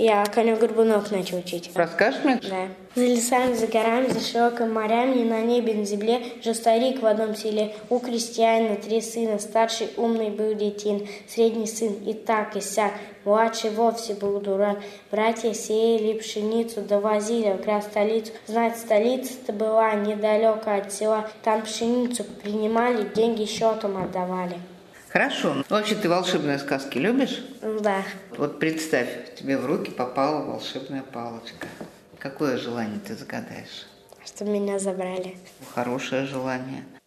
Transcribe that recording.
Я конек-горбунок начал учить. Расскажешь мне? Да. За лесами, за горами, за широкими морями, ни на небе, ни на земле, жил старик в одном селе. У крестьянина 3 сына, старший умный был детин, средний сын и так, и сяк, младший вовсе был дурак. Братья сеяли пшеницу, довозили в край столицу. Знать, столица-то была недалеко от села, там пшеницу принимали, деньги счетом отдавали. Хорошо. Вообще, ты волшебные сказки любишь? Да. Вот представь, тебе в руки попала волшебная палочка. Какое желание ты загадаешь? Что меня забрали. Хорошее желание.